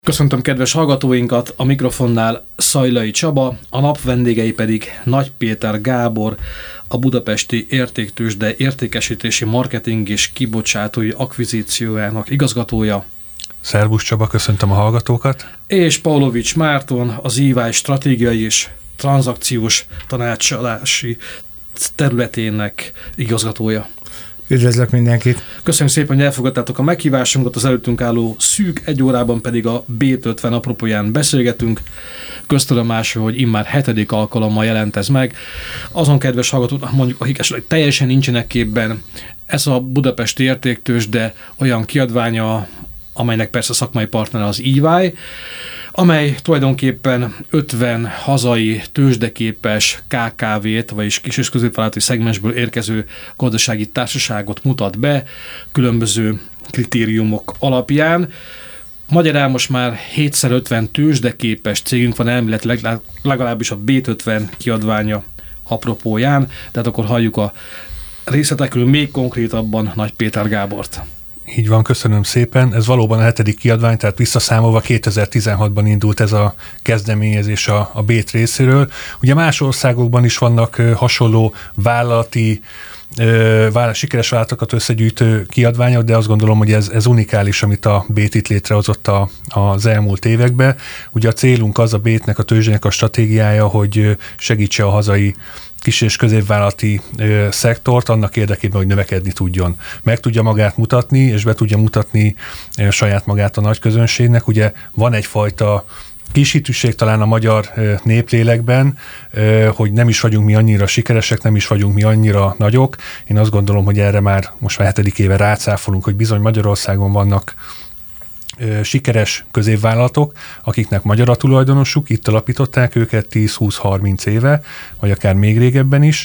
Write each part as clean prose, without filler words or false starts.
Köszöntöm kedves hallgatóinkat, a mikrofonnál Szajlai Csaba, a nap vendégei pedig Nagy Péter Gábor, a Budapesti Értéktőzsde értékesítési marketing és kibocsátói akvizíciójának igazgatója. Szervusz Csaba, köszöntöm a hallgatókat. És Pavlovics Márton, az EY stratégiai és tranzakciós tanácsadási területének igazgatója. Üdvözlök mindenkit! Köszönjük szépen, hogy elfogadtátok a meghívásunkat, az előttünk álló szűk egy órában pedig a B50 apropóján beszélgetünk. Köztudomású, hogy immár 7. alkalommal jelent ez meg. Azon kedves hallgatók, mondjuk, akik esetleg teljesen nincsenek képben, ez a Budapesti Értéktőzsde olyan kiadványa, amelynek persze szakmai partnere az EY, amely tulajdonképpen 50 hazai tőzsdeképes KKV-t, vagyis kis- és középvállalati szegmensből érkező gazdasági társaságot mutat be különböző kritériumok alapján. Magyarán most már 750 tőzsdeképes cégünk van elméletileg, legalábbis a B50 kiadványa apropóján, tehát akkor halljuk a részletekről még konkrétabban Nagy Péter Gábort. Így van, köszönöm szépen. Ez valóban a 7. kiadvány, tehát visszaszámolva 2016-ban indult ez a kezdeményezés a BÉT részéről. Ugye más országokban is vannak hasonló sikeres vállalatokat összegyűjtő kiadványok, de azt gondolom, hogy ez unikális, amit a BÉT itt létrehozott az elmúlt években. Ugye a célunk az, a BÉT-nek, a tőzsdének a stratégiája, hogy segítse a hazai kis- és középvállalati szektort annak érdekében, hogy növekedni tudjon. Meg tudja magát mutatni, és be tudja mutatni saját magát a nagy közönségnek. Ugye van egyfajta kis hitűség talán a magyar néplélekben, hogy nem is vagyunk mi annyira sikeresek, nem is vagyunk mi annyira nagyok. Én azt gondolom, hogy erre most már 7. éve rácáfolunk, hogy bizony Magyarországon vannak sikeres középvállalatok, akiknek magyar a tulajdonosuk, itt alapították őket 10-20-30 éve, vagy akár még régebben is.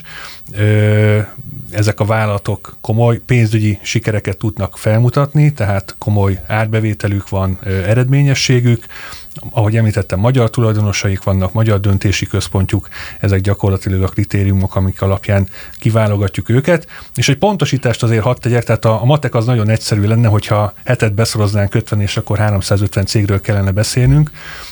Ezek a vállalatok komoly pénzügyi sikereket tudnak felmutatni, tehát komoly árbevételük van, eredményességük. Ahogy említettem, magyar tulajdonosaik vannak, magyar döntési központjuk, ezek gyakorlatilag a kritériumok, amik alapján kiválogatjuk őket. És egy pontosítást azért hadd tegyek, tehát a matek az nagyon egyszerű lenne, hogyha 7-et beszoroznánk 50, és akkor 350 cégről kellene beszélnünk.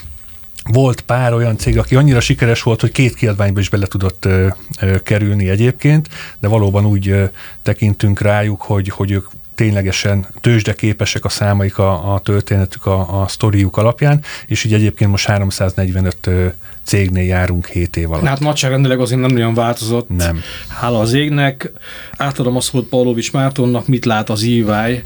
Volt pár olyan cég, aki annyira sikeres volt, hogy 2 kiadványba is bele tudott kerülni egyébként, de valóban úgy tekintünk rájuk, hogy ők ténylegesen tőzsdeképesek a számaik, a történetük, a sztoriuk alapján, és így egyébként most 345 cégnél járunk 7 év alatt. Hát nagyságrendileg azért nem nagyon változott. Nem. Hála az égnek. Átadom a szót Pavlovics Mártonnak, mit lát az EY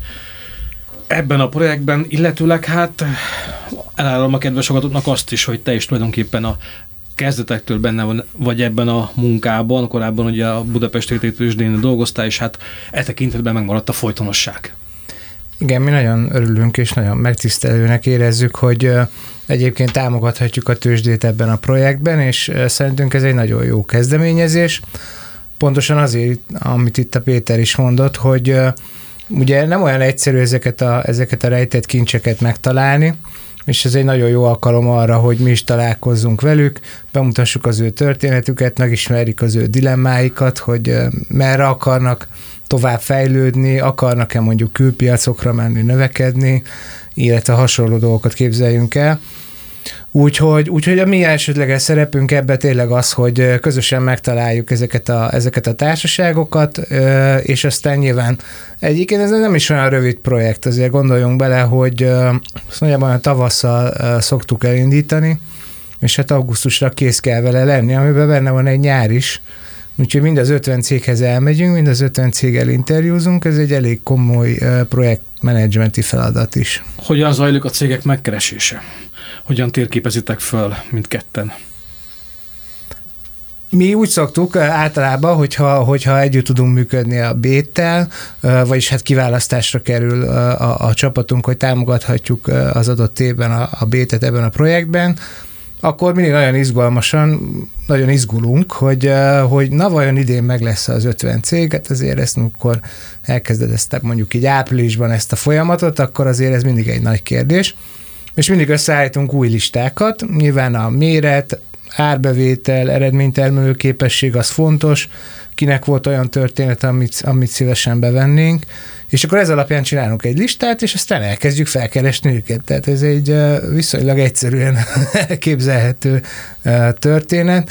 ebben a projektben, illetőleg hát elárulom a kedves hallgatóknak azt is, hogy te is tulajdonképpen a kezdetektől benne vagy ebben a munkában, korábban ugye a Budapesti Értéktőzsdén dolgoztál, és hát e tekintetben megmaradt a folytonosság. Igen, mi nagyon örülünk és nagyon megtisztelőnek érezzük, hogy egyébként támogathatjuk a tőzsdét ebben a projektben, és szerintünk ez egy nagyon jó kezdeményezés. Pontosan azért, amit itt a Péter is mondott, hogy ugye nem olyan egyszerű ezeket a rejtett kincseket megtalálni, és ez egy nagyon jó alkalom arra, hogy mi is találkozzunk velük, bemutassuk az ő történetüket, megismerjük az ő dilemmáikat, hogy merre akarnak tovább fejlődni, akarnak-e mondjuk külpiacokra menni, növekedni, illetve hasonló dolgokat képzeljünk el. Úgyhogy a mi elsődleges szerepünk ebben tényleg az, hogy közösen megtaláljuk ezeket a társaságokat, és aztán nyilván egyébként ez nem is olyan rövid projekt, azért gondoljunk bele, hogy nagyjából tavasszal szoktuk elindítani, és hát augusztusra kész kell vele lenni, amiben benne van egy nyár is, úgyhogy mind az 50 céghez elmegyünk, mind az 50 céggel interjúzunk, ez egy elég komoly projektmenedzsmenti feladat is. Hogyan zajlik a cégek megkeresése? Hogyan térképezitek föl mindketten? Mi úgy szoktuk általában, hogyha együtt tudunk működni a BÉT-tel, vagyis hát kiválasztásra kerül a csapatunk, hogy támogathatjuk az adott évben a BÉT-et ebben a projektben, akkor mindig nagyon izgalmasan, nagyon izgulunk, hogy na vajon idén meg lesz az 50 cég, hát azért ezt, amikor elkezded ezt mondjuk így áprilisban ezt a folyamatot, akkor azért ez mindig egy nagy kérdés. És mindig összeállítunk új listákat, nyilván a méret, árbevétel, eredménytermelő képesség az fontos, kinek volt olyan történet, amit szívesen bevennénk, és akkor ez alapján csinálunk egy listát, és aztán elkezdjük felkeresni őket. Tehát ez egy viszonylag egyszerűen elképzelhető történet,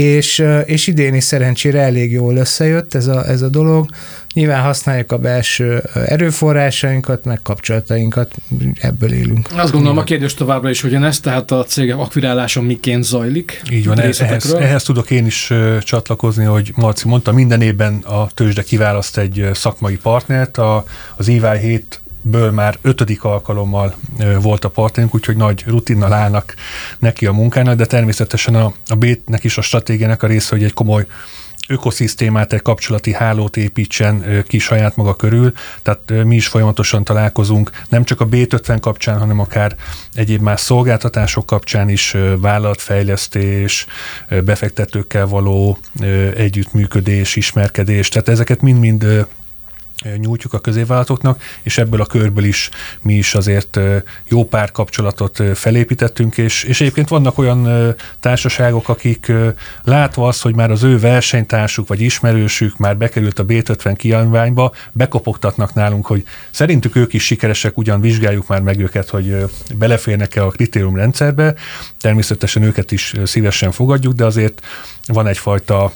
és idén is szerencsére elég jól összejött ez a dolog. Nyilván használjuk a belső erőforrásainkat, meg kapcsolatainkat, ebből élünk. Azt gondolom, a kérdés továbbra is ugyanez, tehát a cégek akvirálása miként zajlik. Így van, ehhez tudok én is csatlakozni, hogy Marci mondta, minden évben a tőzsde kiválaszt egy szakmai partnert, az EY 7-ből már 5. alkalommal volt a partnerünk, úgyhogy nagy rutinnal állnak neki a munkának, de természetesen a BÉT-nek is a stratégiának a része, hogy egy komoly ökoszisztémát, egy kapcsolati hálót építsen ki saját maga körül, tehát mi is folyamatosan találkozunk, nem csak a B50 kapcsán, hanem akár egyéb más szolgáltatások kapcsán is, vállalatfejlesztés, befektetőkkel való együttműködés, ismerkedés, tehát ezeket mind-mind nyújtjuk a középvállalatoknak, és ebből a körből is mi is azért jó pár kapcsolatot felépítettünk, és egyébként vannak olyan társaságok, akik látva azt, hogy már az ő versenytársuk vagy ismerősük már bekerült a B50 kiadványba, bekopogtatnak nálunk, hogy szerintük ők is sikeresek, ugyan vizsgáljuk már meg őket, hogy beleférnek-e a kritériumrendszerbe. Természetesen őket is szívesen fogadjuk, de azért van egyfajta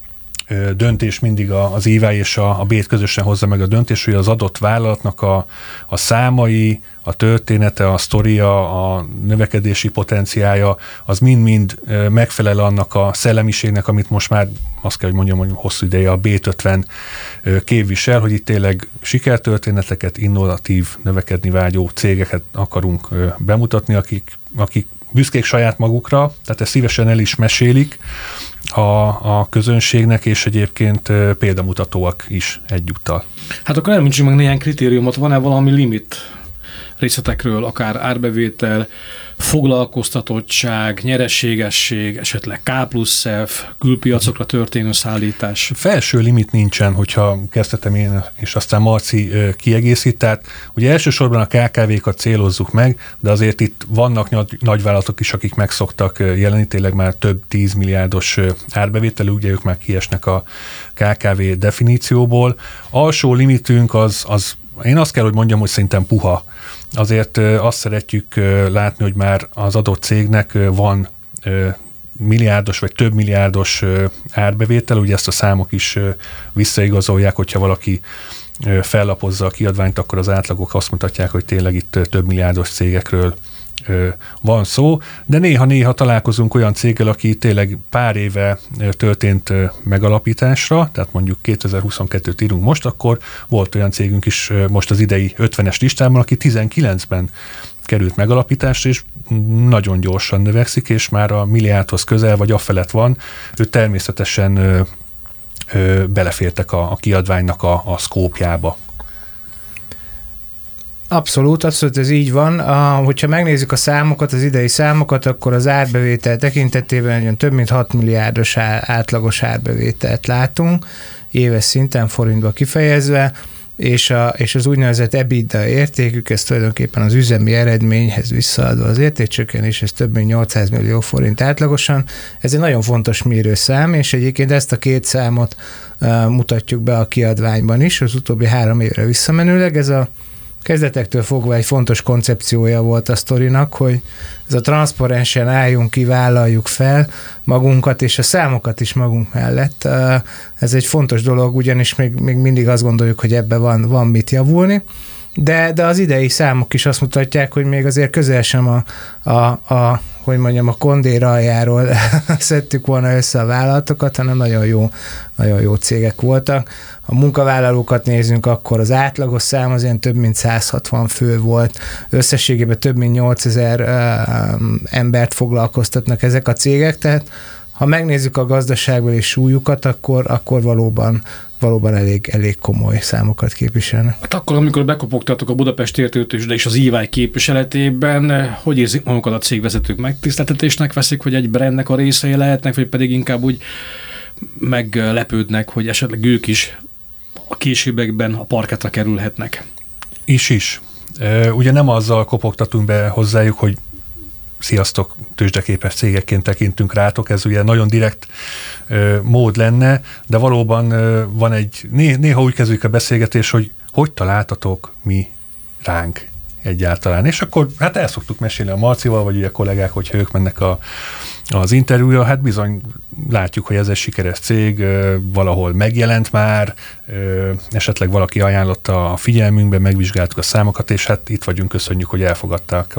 döntés mindig az EY és a BÉT közösen hozza meg a döntés, hogy az adott vállalatnak a számai, a története, a sztoria, a növekedési potenciája, az mind-mind megfelel annak a szellemiségnek, amit most már azt kell, hogy mondjam, hogy hosszú ideje a B50 képvisel, hogy itt tényleg sikertörténeteket, innovatív, növekedni vágyó cégeket akarunk bemutatni, akik büszkék saját magukra, tehát ezt szívesen el is mesélik a közönségnek, és egyébként példamutatóak is egyúttal. Hát akkor elmondjuk meg néhány kritériumot, van-e valami limit részletekről, akár árbevétel, foglalkoztatottság, nyereségesség, esetleg K+F, külpiacokra történő szállítás? Felső limit nincsen, hogyha kezdhetem én, és aztán Marci kiegészít. Tehát ugye elsősorban a KKV-kat célozzuk meg, de azért itt vannak nagyvállalatok is, akik meg szoktak jelenni, tényleg már több 10 milliárdos árbevételű, ugye ők már kiesnek a KKV definícióból. Alsó limitünk az én azt kell, hogy mondjam, hogy szerintem puha. Azért azt szeretjük látni, hogy már az adott cégnek van milliárdos vagy több milliárdos árbevétel, ugye ezt a számok is visszaigazolják, hogyha valaki fellapozza a kiadványt, akkor az átlagok azt mutatják, hogy tényleg itt több milliárdos cégekről van szó, de néha-néha találkozunk olyan céggel, aki tényleg pár éve történt megalapításra, tehát mondjuk 2022-t írunk most, akkor volt olyan cégünk is most az idei 50-es listában, aki 19-ben került megalapításra, és nagyon gyorsan növekszik, és már a milliárdhoz közel, vagy afelett van. Ő természetesen belefértek a kiadványnak a szkópjába. Abszolút ez így van. Hogyha megnézzük a számokat, az idei számokat, akkor az árbevétel tekintetében több mint 6 milliárdos átlagos árbevételt látunk, éves szinten forintba kifejezve, és az úgynevezett EBITDA értékük, ez tulajdonképpen az üzemi eredményhez visszaadva az értékcsökkenés, ez több mint 800 millió forint átlagosan. Ez egy nagyon fontos mérőszám, és egyébként ezt a két számot mutatjuk be a kiadványban is, az utóbbi 3 évre visszamenőleg. Ez a kezdetektől fogva egy fontos koncepciója volt a sztorinak, hogy ez a transzparensen álljunk ki, vállaljuk fel magunkat, és a számokat is magunk mellett. Ez egy fontos dolog, ugyanis még mindig azt gondoljuk, hogy ebben van mit javulni, de az idei számok is azt mutatják, hogy még azért közel sem a kondér aljáról szedtük volna össze a vállalatokat, hanem nagyon jó cégek voltak. A munkavállalókat nézzünk, akkor az átlagos szám az ilyen több mint 160 fő volt. Összességében több mint 8000 embert foglalkoztatnak ezek a cégek, tehát ha megnézzük a gazdaságbeli súlyukat, akkor valóban elég komoly számokat képviselnek. Hát akkor, amikor bekopogtatok a Budapest Értéktőzsde és az EY képviseletében, hogy érzik magukat a cégvezetők? Megtiszteltetésnek veszik, hogy egy brandnek a részei lehetnek, vagy pedig inkább úgy meglepődnek, hogy esetleg ők is a későbbekben a parketra kerülhetnek? Is. Ugye nem azzal kopogtatunk be hozzájuk, hogy sziasztok, tőzsdeképes cégekként tekintünk rátok, ez ugye nagyon direkt mód lenne, de valóban van egy, néha úgy kezdődik a beszélgetés, hogy találtatok mi ránk egyáltalán. És akkor hát el szoktuk mesélni a Marcival, vagy ugye a kollégák, hogyha ők mennek az interjúja, hát bizony látjuk, hogy ez egy sikeres cég, valahol megjelent már, esetleg valaki ajánlotta a figyelmünkbe, megvizsgáltuk a számokat, és hát itt vagyunk, köszönjük, hogy elfogadták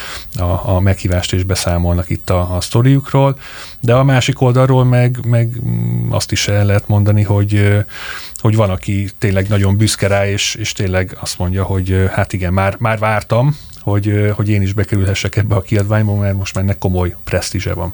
a meghívást, és beszámolnak itt a sztoriukról. De a másik oldalról meg azt is el lehet mondani, hogy van, aki tényleg nagyon büszke rá, és tényleg azt mondja, hogy hát igen, már vártam, hogy én is bekerülhessek ebbe a kiadványba, mert most már ennek komoly presztízse van.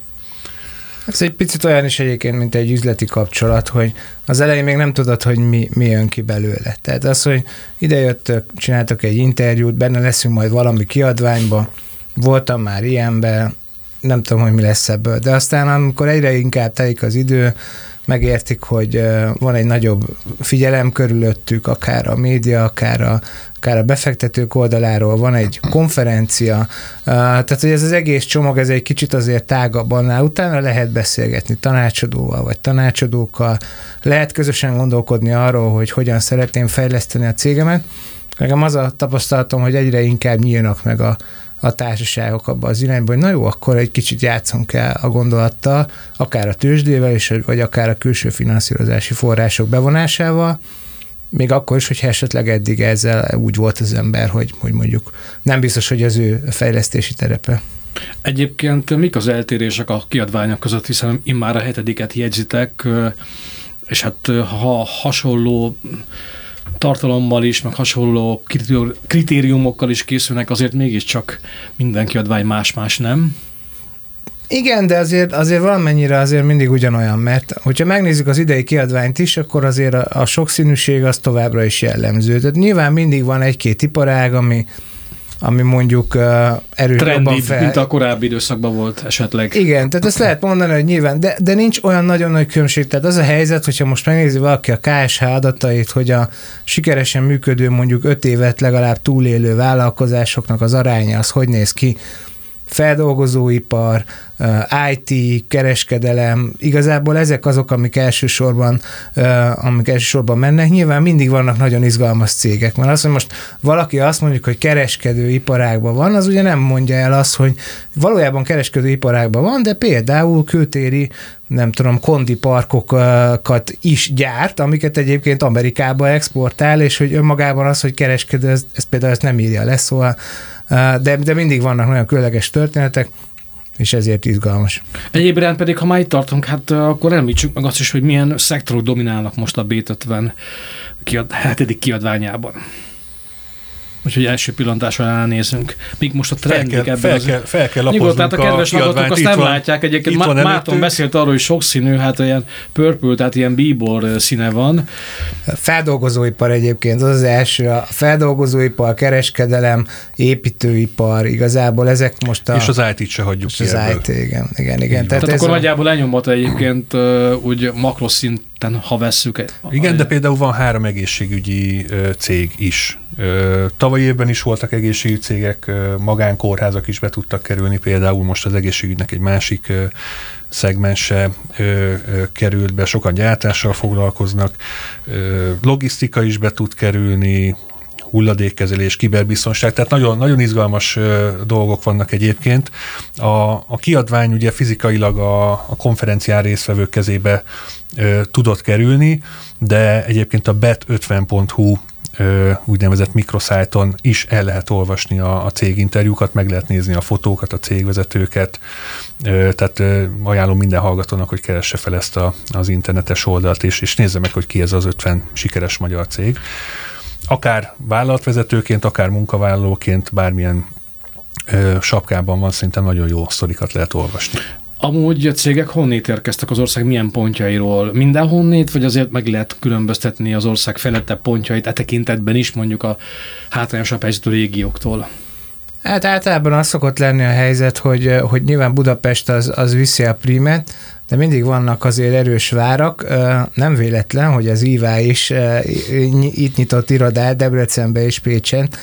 Ez egy picit olyan is egyébként, mint egy üzleti kapcsolat, hogy az elején még nem tudod, hogy mi jön ki belőle. Tehát az, hogy idejöttök, csináltok egy interjút, benne leszünk majd valami kiadványba, voltam már ilyenben, nem tudom, hogy mi lesz ebből, de aztán amikor egyre inkább telik az idő, megértik, hogy van egy nagyobb figyelem körülöttük, akár a média, akár a befektetők oldaláról, van egy konferencia, tehát hogy ez az egész csomag, ez egy kicsit azért tágabb annál, utána lehet beszélgetni tanácsadóval, vagy tanácsadókkal, lehet közösen gondolkodni arról, hogy hogyan szeretném fejleszteni a cégemet. Nekem az a tapasztalatom, hogy egyre inkább nyílnak meg a társaságok abba az irányba, hogy na jó, akkor egy kicsit játszunk el a gondolattal, akár a tőzsdével is, vagy akár a külső finanszírozási források bevonásával, még akkor is, hogyha esetleg eddig ezzel úgy volt az ember, hogy mondjuk nem biztos, hogy az ő fejlesztési terepe. Egyébként mik az eltérések a kiadványok között, hiszen immár a 7. jegyzitek, és hát ha hasonló tartalommal is, meg hasonló kritériumokkal is készülnek, azért mégiscsak minden kiadvány más-más, nem? Igen, de azért valamennyire azért mindig ugyanolyan, mert hogyha megnézzük az idei kiadványt is, akkor azért a sokszínűség az továbbra is jellemző. Tehát nyilván mindig van egy-két iparág, ami mondjuk erősebben fel. Mint a korábbi időszakban volt esetleg. Igen, tehát ezt lehet mondani, hogy nyilván, de nincs olyan nagyon nagy különbség. Tehát az a helyzet, hogyha most megnézi valaki a KSH adatait, hogy a sikeresen működő mondjuk 5 évet legalább túlélő vállalkozásoknak az aránya az hogy néz ki, feldolgozóipar, IT, kereskedelem, igazából ezek azok, amik elsősorban mennek. Nyilván mindig vannak nagyon izgalmas cégek, mert az, hogy most valaki azt mondjuk, hogy kereskedő iparágban van, az ugye nem mondja el azt, hogy valójában kereskedő iparágban van, de például kültéri, nem tudom, kondiparkokat is gyárt, amiket egyébként Amerikába exportál, és hogy önmagában az, hogy kereskedő, ez például ezt nem írja le, szóval de mindig vannak nagyon különleges történetek, és ezért izgalmas. Egyébként pedig, ha már itt tartunk, hát akkor említsük meg azt is, hogy milyen szektorok dominálnak most a B50 7. kiadványában. Úgyhogy első pillantásra nézünk. Míg most a trendik ebben fel kell lapoznunk tehát a kedves hallgatók azt nem látják. Egyébként Márton beszélt arról, hogy sokszínű, hát ilyen purple, tehát ilyen bíbor színe van. Feldolgozóipar egyébként, az első. A feldolgozóipar, kereskedelem, építőipar, igazából ezek most és az IT-t se hagyjuk ki az ebből. IT, igen. Tehát akkor nagyjából lenyomata egyébként úgy makroszinten, ha vesszük. Igen, de például van 3 egészségügyi cég is. Tavaly évben is voltak egészségügyi cégek, magánkórházak is be tudtak kerülni, például most az egészségügynek egy másik szegmense került be, sokan gyártással foglalkoznak, logisztika is be tud kerülni, hulladékkezelés, kiberbiztonság, tehát nagyon, nagyon izgalmas dolgok vannak egyébként. A kiadvány ugye fizikailag a konferencián résztvevők kezébe tudott kerülni, de egyébként a bet50.hu úgynevezett mikroszájton is el lehet olvasni a céginterjúkat, meg lehet nézni a fotókat, a cégvezetőket, tehát ajánlom minden hallgatónak, hogy keresse fel ezt az internetes oldalt, és nézze meg, hogy ki ez az 50 sikeres magyar cég. Akár vállalatvezetőként, akár munkavállalóként, bármilyen sapkában van, szerintem nagyon jó sztorikat lehet olvasni. Amúgy a cégek honnét érkeztek az ország milyen pontjairól? Mindenhonnét, vagy azért meg lehet különböztetni az ország fejlettebb pontjait tekintetben is, mondjuk a hátrányosabb helyzetű régióktól? Hát általában az szokott lenni a helyzet, hogy nyilván Budapest az viszi a prímet, de mindig vannak azért erős várak. Nem véletlen, hogy az EY is itt nyitott irodát Debrecenbe és Pécsen,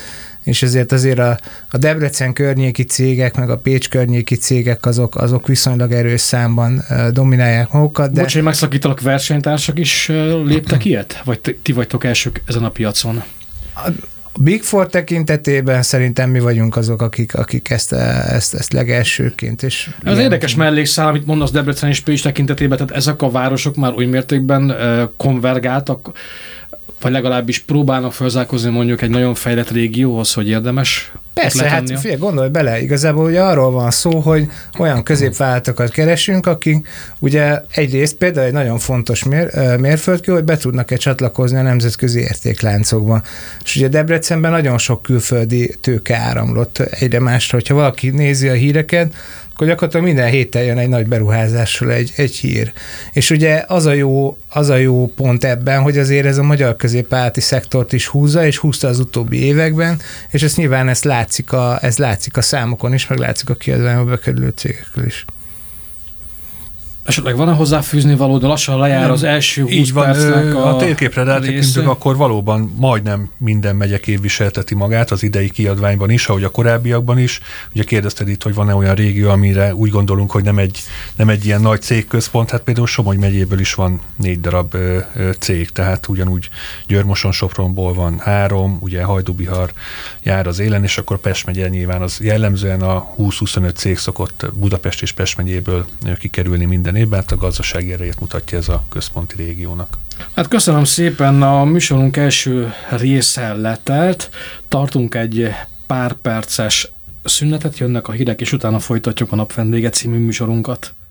és ezért azért a Debrecen környéki cégek, meg a Pécs környéki cégek azok viszonylag erős számban dominálják magukat. Bocs, hogy megszakítalak, versenytársak is léptek ilyet? Vagy ti vagytok elsők ezen a piacon? A Big Four tekintetében szerintem mi vagyunk azok, akik ezt legelsőként. És ez érdekes mellékszál, amit mondasz Debrecen és Pécs tekintetében, tehát ezek a városok már oly mértékben konvergáltak, vagy legalábbis próbálnak felzárkózni mondjuk egy nagyon fejlett régióhoz, hogy érdemes. Persze, hát figyelj, gondolj bele, igazából ugye arról van szó, hogy olyan középvállalatokat keresünk, akik ugye egyrészt például egy nagyon fontos mérföldkő, hogy be tudnak-e csatlakozni a nemzetközi értékláncokba. És ugye Debrecenben nagyon sok külföldi tőke áramlott egyre másra. Hogyha valaki nézi a híreket, akkor gyakorlatilag minden héten jön egy nagy beruházásról egy hír. És ugye az a jó pont ebben, hogy azért ez a magyar középvállalati szektort is húzza, és húzta az utóbbi években, és ez nyilván ez látszik a számokon is, meg látszik a kiadványba bekerülő cégekről is. Esetleg van-e hozzáfűzni való, de lassan lejár az első 20 percnek a térképre rátekintünk, akkor valóban majdnem minden megye képviselteti magát az idei kiadványban is, ahogy a korábbiakban is. Ugye kérdezted itt, hogy van-e olyan régió, amire úgy gondolunk, hogy nem egy ilyen nagy cégközpont, hát például Somogy megyéből is van 4 darab cég, tehát ugyanúgy Győr-Moson-Sopronból van 3, ugye Hajdú-Bihar jár az élen, és akkor Pest megye nyilván az jellemzően a 20-25 cég szokott Budapest és Pest megyéből kikerülni minden évben, hát a gazdasági erejét mutatja ez a központi régiónak. Hát köszönöm szépen, a műsorunk első része letelt, tartunk egy pár perces szünetet, jönnek a hírek, és utána folytatjuk a Nap Vendége című műsorunkat.